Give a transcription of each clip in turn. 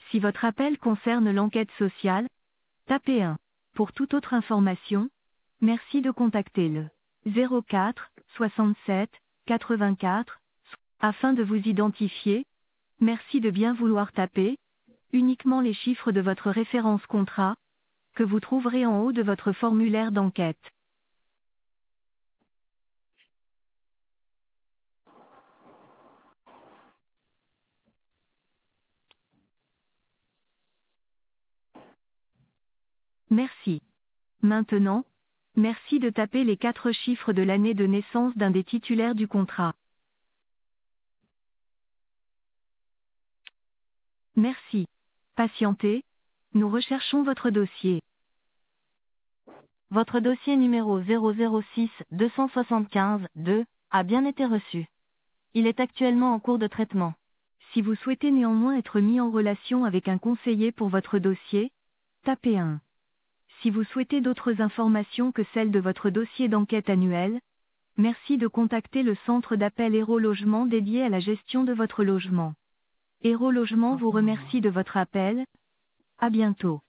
Si votre appel concerne l'enquête sociale, tapez 1. Pour toute autre information, merci de contacter le 04 67 84. Afin de vous identifier, merci de bien vouloir taper uniquement les chiffres de votre référence contrat, que vous trouverez en haut de votre formulaire d'enquête. Merci. Maintenant, merci de taper les 4 chiffres de l'année de naissance d'un des titulaires du contrat. Merci. Patientez, nous recherchons votre dossier. Votre dossier numéro 006-275-2 a bien été reçu. Il est actuellement en cours de traitement. Si vous souhaitez néanmoins être mis en relation avec un conseiller pour votre dossier, tapez 1. Si vous souhaitez d'autres informations que celles de votre dossier d'enquête annuel, merci de contacter le centre d'appel Hérault Logement dédié à la gestion de votre logement. Hérault Logement vous remercie de votre appel. À bientôt.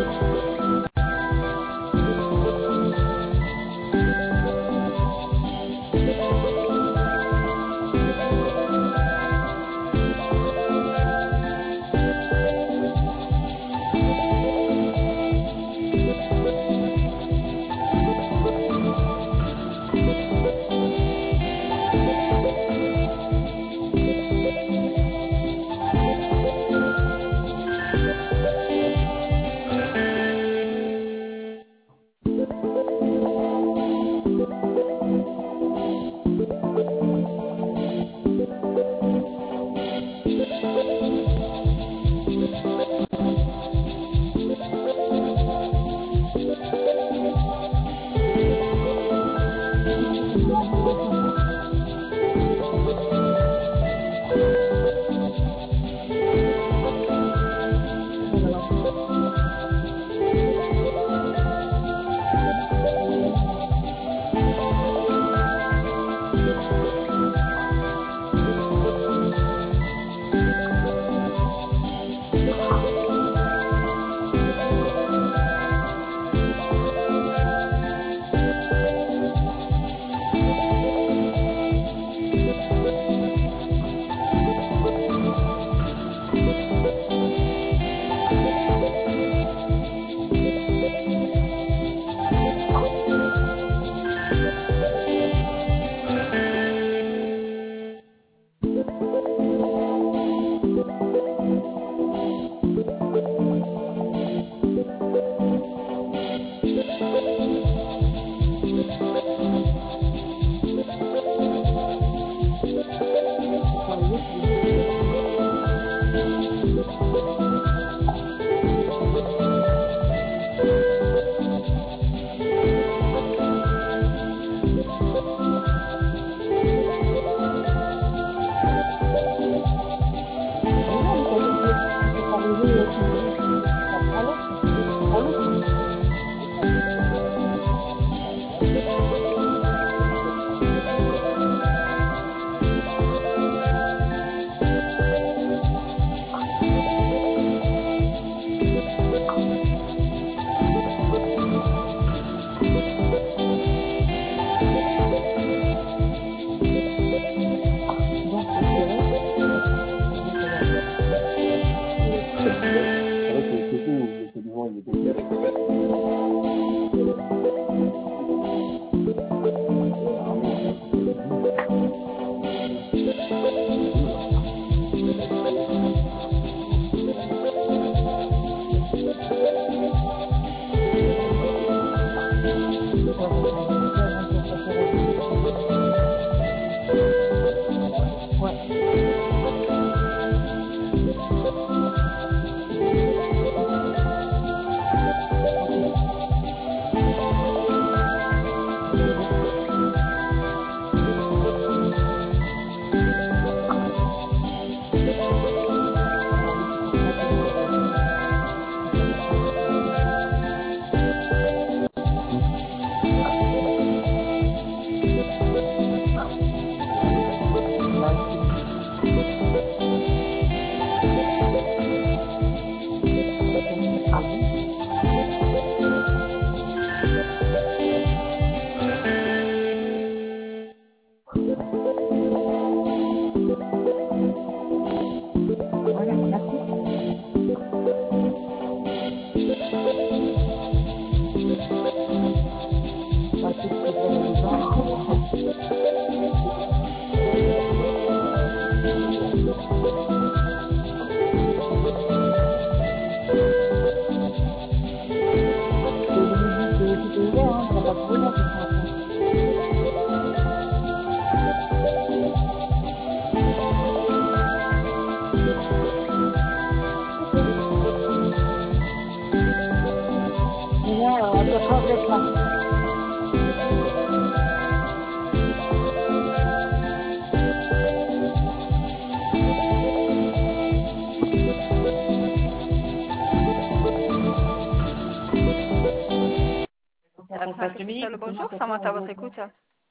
Bonjour, Samantha, à votre écoute.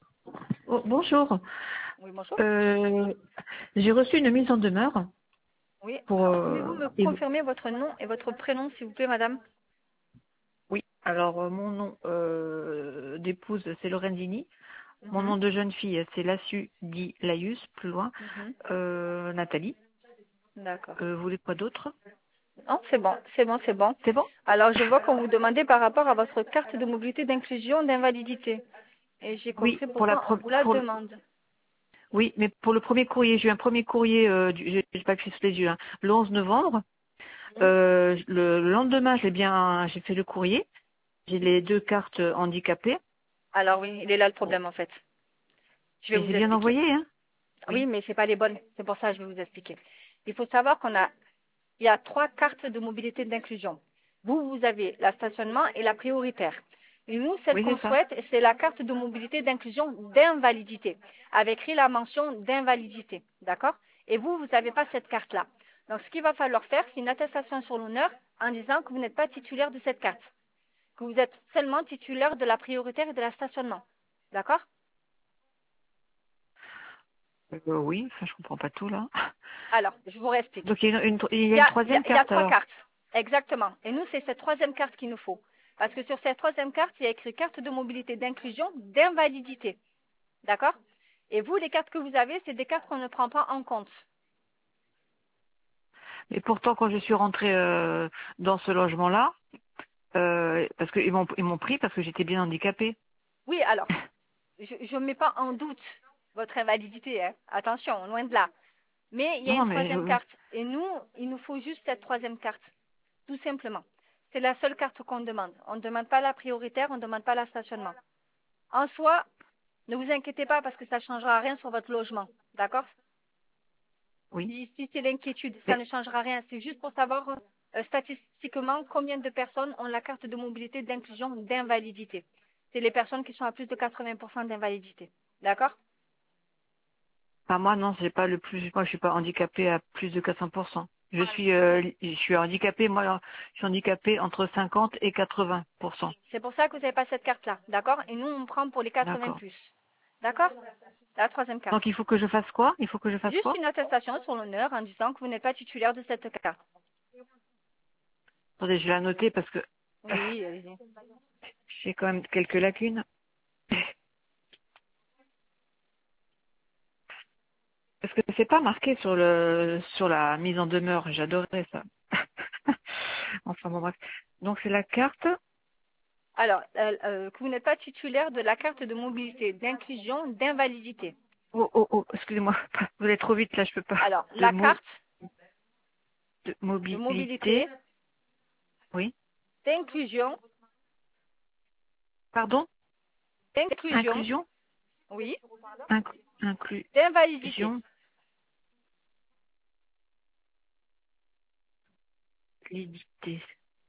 Oh, bonjour. Oui, bonjour. J'ai reçu une mise en demeure. Oui, Pour, alors pouvez-vous me confirmer votre nom et votre prénom, s'il vous plaît, madame? Alors, mon nom d'épouse, c'est Lorenzini. Mon nom de jeune fille, c'est Lassu Di Laius, plus loin. Nathalie. D'accord. Vous voulez quoi d'autre? Non, c'est bon, c'est bon, c'est bon. C'est bon? Alors, je vois qu'on vous demandait par rapport à votre carte de mobilité d'inclusion d'invalidité. Et j'ai Oui, compris pourquoi on vous la demande. Oui, mais pour le premier courrier, j'ai eu un premier courrier, j'ai le papier sous les yeux, hein, le 11 novembre. Le lendemain, j'ai fait le courrier. J'ai les 2 cartes handicapées. Alors oui, il est là le problème en fait. Je vais Et vous j'ai bien expliquer. envoyé, hein? Oui, mais c'est pas les bonnes. C'est pour ça que je vais vous expliquer. Il faut savoir il y a 3 cartes de mobilité d'inclusion. Vous avez la stationnement et la prioritaire. Et nous, celle Oui, qu'on c'est ça. souhaite, c'est la carte de mobilité d'inclusion d'invalidité, avec écrit la mention d'invalidité. D'accord? Et vous n'avez pas cette carte-là. Donc, ce qu'il va falloir faire, c'est une attestation sur l'honneur en disant que vous n'êtes pas titulaire de cette carte, que vous êtes seulement titulaire de la prioritaire et de la stationnement. D'accord? Oui, enfin, je comprends pas tout, là. Alors, je vous réexplique. Donc, il y a une troisième Il y a carte, 3 alors. cartes. Exactement. Et nous, c'est cette troisième carte qu'il nous faut. Parce que sur cette troisième carte, il y a écrit carte de mobilité d'inclusion d'invalidité. D'accord? Et vous, les cartes que vous avez, c'est des cartes qu'on ne prend pas en compte. Et pourtant, quand je suis rentrée dans ce logement-là, parce qu'ils m'ont pris parce que j'étais bien handicapée. Oui, alors, je ne mets pas en doute votre invalidité. Hein. Attention, loin de là. Mais il y a Non, une mais troisième carte. Et nous, il nous faut juste cette troisième carte. Tout simplement. C'est la seule carte qu'on demande. On ne demande pas la prioritaire, on ne demande pas la stationnement. En soi, ne vous inquiétez pas parce que ça ne changera rien sur votre logement. D'accord? oui. Si c'est l'inquiétude, ça ne changera rien. C'est juste pour savoir statistiquement combien de personnes ont la carte de mobilité d'inclusion d'invalidité. C'est les personnes qui sont à plus de 80% d'invalidité. D'accord? Enfin, moi, non, j'ai pas le plus. Moi, je suis pas handicapée à plus de 400%. Je suis handicapée, moi, je suis handicapée entre 50 et 80%. C'est pour ça que vous n'avez pas cette carte-là. D'accord? Et nous, on prend pour les 80 D'accord. plus. D'accord? La troisième carte. Donc, il faut que je fasse quoi? Il faut que je fasse Juste quoi? une attestation sur l'honneur en disant que vous n'êtes pas titulaire de cette carte. Attendez, je vais la noter parce que Oui, allez-y. j'ai quand même quelques lacunes. Parce que c'est pas marqué sur la mise en demeure. J'adorais ça. Enfin bon bref. Donc c'est la carte. Alors, que vous n'êtes pas titulaire de la carte de mobilité, d'inclusion, d'invalidité. Oh, excusez-moi. Vous allez trop vite là, je peux pas. Alors, la carte De de mobilité. mobilité, Oui. d'inclusion, Pardon? d'inclusion, Inclusion? oui, Inclusion. d'invalidité. Validité.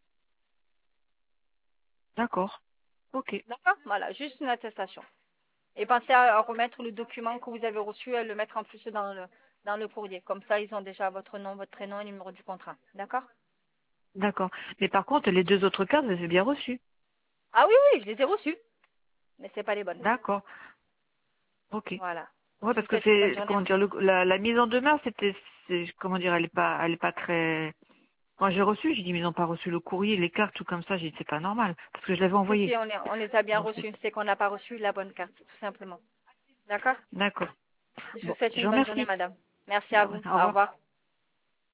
D'accord. Ok. D'accord? Voilà, juste une attestation. Et pensez à remettre le document que vous avez reçu, à le mettre en plus dans le courrier. Comme ça, ils ont déjà votre nom, votre prénom et le numéro du contrat. D'accord? D'accord. Mais par contre, les 2 autres cartes, je les ai bien reçues. Ah oui, oui, je les ai reçues. Mais c'est pas les bonnes. D'accord. Ok. Voilà. Ouais, Je vous parce que souhaite une bonne c'est, journée. comment dire, la mise en demeure, comment dire, elle est pas très. Quand j'ai reçu, j'ai dit, mais ils n'ont pas reçu le courrier, les cartes, tout comme ça. J'ai dit, c'est pas normal, parce que je l'avais Si, envoyé. si, on les a bien Donc, reçus. C'est qu'on n'a pas reçu la bonne carte, tout simplement. D'accord? d'accord. Je vous Bon, souhaite je une vous bonne journée, remercie. madame. Merci à vous. Au Au revoir. revoir.